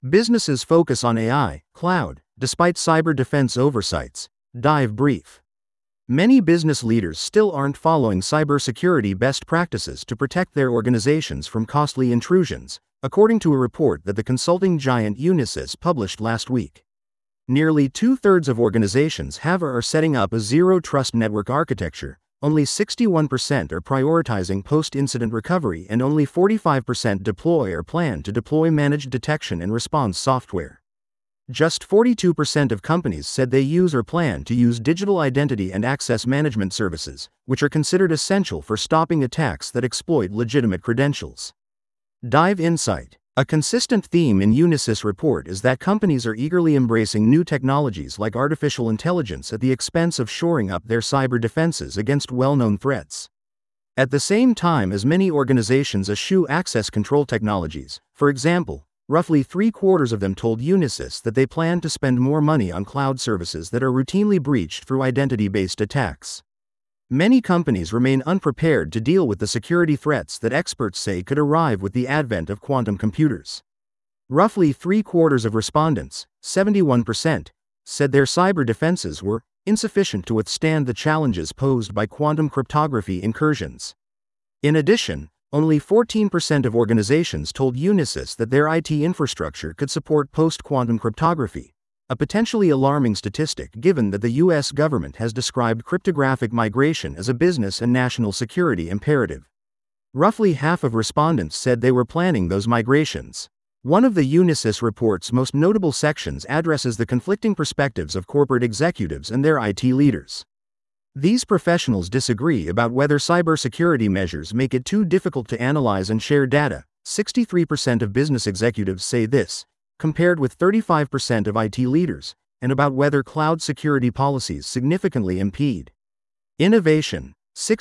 Businesses focus on AI, cloud, despite cyber defense oversights. Dive brief. Many business leaders still aren't following cybersecurity best practices to protect their organizations from costly intrusions, according to a report that the consulting giant Unisys published last week. Nearly two-thirds of organizations have or are setting up a zero-trust network architecture, only 61% are prioritizing post-incident recovery, and only 45% deploy or plan to deploy managed detection and response software. Just 42% of companies said they use or plan to use digital identity and access management services, which are considered essential for stopping attacks that exploit legitimate credentials. Dive insight. A consistent theme in Unisys' report is that companies are eagerly embracing new technologies like artificial intelligence at the expense of shoring up their cyber defenses against well-known threats. At the same time as many organizations eschew access control technologies, for example, roughly three-quarters of them told Unisys that they plan to spend more money on cloud services that are routinely breached through identity-based attacks. Many companies remain unprepared to deal with the security threats that experts say could arrive with the advent of quantum computers. Roughly three-quarters of respondents, 71%, said their cyber defenses were insufficient to withstand the challenges posed by quantum cryptography incursions. In addition, only 14% of organizations told Unisys that their IT infrastructure could support post-quantum cryptography, a potentially alarming statistic given that the U.S. government has described cryptographic migration as a business and national security imperative. Roughly half of respondents said they were planning those migrations. One of the Unisys report's most notable sections addresses the conflicting perspectives of corporate executives and their IT leaders. These professionals disagree about whether cybersecurity measures make it too difficult to analyze and share data. 63% of business executives say this, compared with 35% of IT leaders, and about whether cloud security policies significantly impede innovation,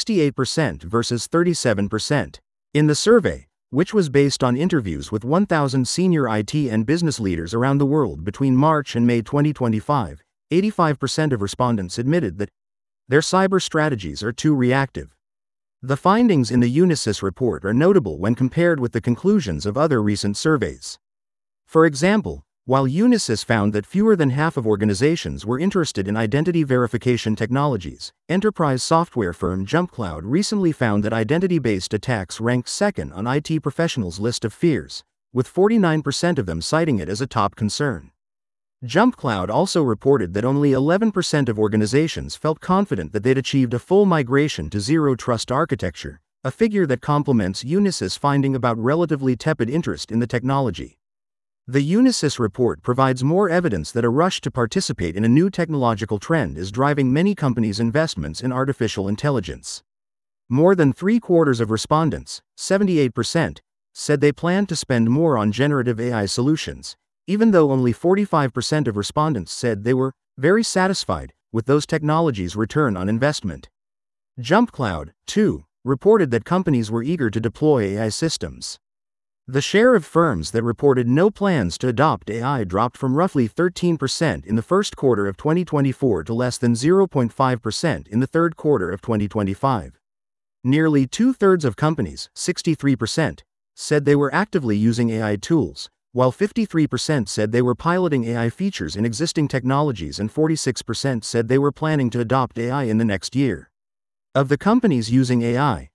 68% versus 37%. In the survey, which was based on interviews with 1,000 senior IT and business leaders around the world between March and May 2025, 85% of respondents admitted that their cyber strategies are too reactive. The findings in the Unisys report are notable when compared with the conclusions of other recent surveys. For example, while Unisys found that fewer than half of organizations were interested in identity verification technologies, enterprise software firm JumpCloud recently found that identity-based attacks ranked second on IT professionals' list of fears, with 49% of them citing it as a top concern. JumpCloud also reported that only 11% of organizations felt confident that they'd achieved a full migration to zero-trust architecture, a figure that complements Unisys' finding about relatively tepid interest in the technology. The Unisys report provides more evidence that a rush to participate in a new technological trend is driving many companies' investments in artificial intelligence. More than three-quarters of respondents, 78%, said they plan to spend more on generative AI solutions, even though only 45% of respondents said they were very satisfied with those technologies' return on investment. JumpCloud, too, reported that companies were eager to deploy AI systems. The share of firms that reported no plans to adopt AI dropped from roughly 13% in the first quarter of 2024 to less than 0.5% in the third quarter of 2025. Nearly two-thirds of companies, 63%, said they were actively using AI tools, while 53% said they were piloting AI features in existing technologies and 46% said they were planning to adopt AI in the next year. Of the companies using AI,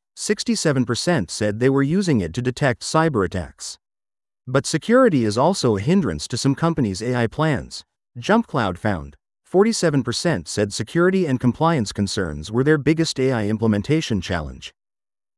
67% said they were using it to detect cyber attacks. But security is also a hindrance to some companies' AI plans, JumpCloud found. 47% said security and compliance concerns were their biggest AI implementation challenge,